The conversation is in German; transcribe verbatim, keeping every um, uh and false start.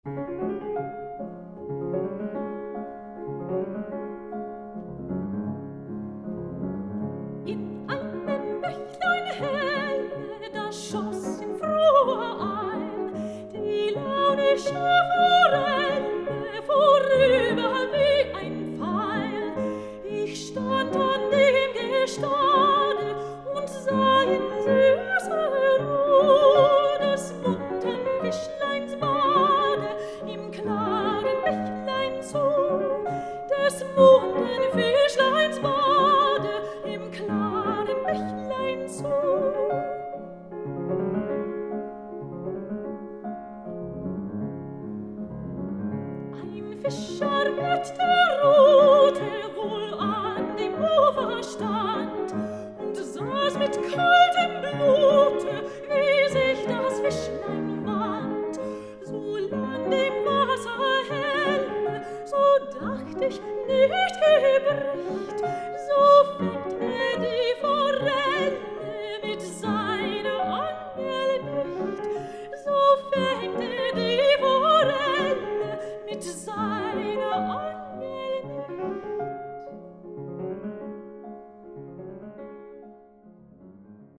In einem Bächlein helle, da schoss in froher Eil die launische Forelle vorüber wie ein Pfeil. Ich stand an dem Gestade und sah in süßer Ruhe des bunten Fischleins Bade im klaren Bächlein zu, des bunten Fischleins Bade im klaren Bächlein zu. Ein Fischer mit der Rute wohl an dem Ufer stand und saß mit kaltem Blute, wie sich das Fischlein wand. Solang dem Wasser helle, so dacht ich nicht gebrechen,